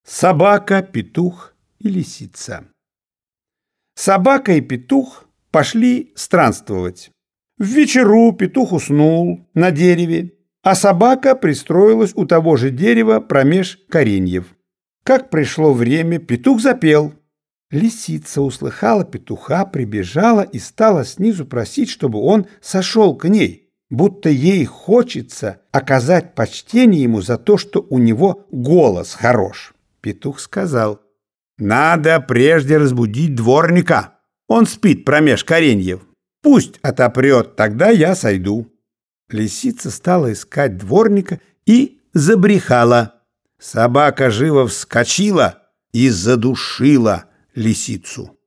Собака, петух и лисица. Собака и петух пошли странствовать. В вечеру петух уснул на дереве, а собака пристроилась у того же дерева промеж кореньев. Как пришло время, петух запел. Лисица услыхала петуха, прибежала и стала снизу просить, чтобы он сошел к ней, будто ей хочется оказать почтение ему за то, что у него голос хорош. Петух сказал: «Надо прежде разбудить дворника. Он спит промеж кореньев. Пусть отопрет, тогда я сойду». Лисица стала искать дворника и забрехала. Собака живо вскочила и задушила лисицу.